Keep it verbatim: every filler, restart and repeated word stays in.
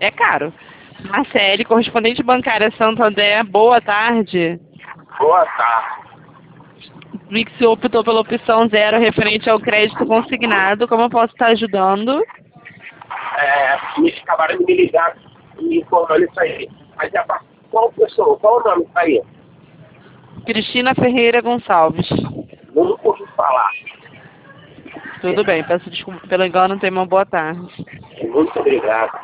é caro. Marcele, correspondente bancária Santander, boa tarde. Boa tarde. Vi que o senhor optou pela opção zero referente ao crédito consignado. Como eu posso estar ajudando? É, me acabaram de me ligar me informando isso aí. Mas é pra qual pessoa? Qual o nome disso aí? Cristina Ferreira Gonçalves. Não ouvi falar. Tudo bem, peço desculpa pelo engano, tenha uma boa tarde. Muito obrigado.